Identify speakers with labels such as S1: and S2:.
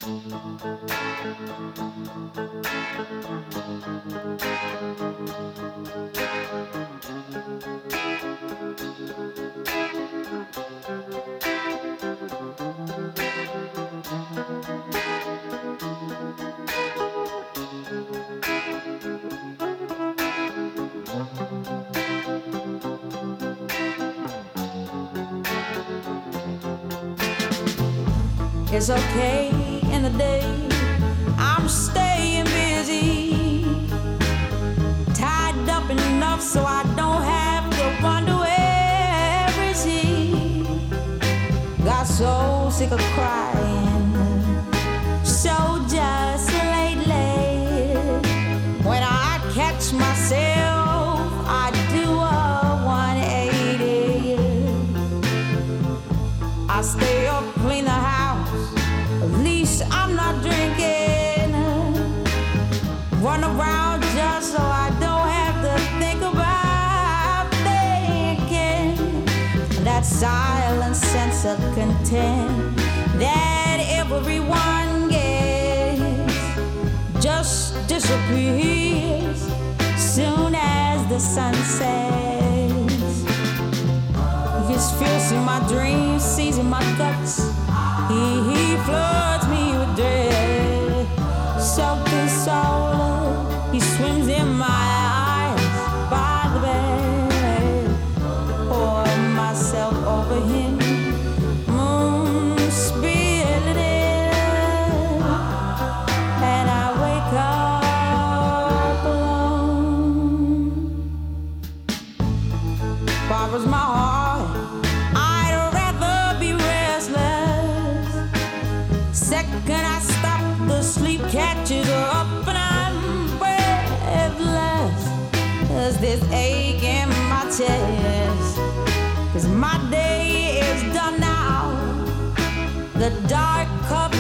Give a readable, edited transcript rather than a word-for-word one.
S1: It's okay in the day, I'm staying busy, tied up enough so I don't have to wonder where is he. Got so sick of crying, so just lately. When I catch myself, I do a 180. I stay up, clean the house, at least I'm not drinking. Run around just so I don't have to think about thinking. That silent sense of content that everyone gets just disappears soon as the sun sets. His fierce in my dreams, seizing my guts. He floods me with dread. Soaking soul, he swims in my eyes by the bed. Pour myself over him, moon spilling in, and I wake up alone. Borrows my heart, I'd rather be restless. Second I stop, the sleep catches up and I'm breathless. There's this ache in my chest, 'cause my day is done now. The dark cup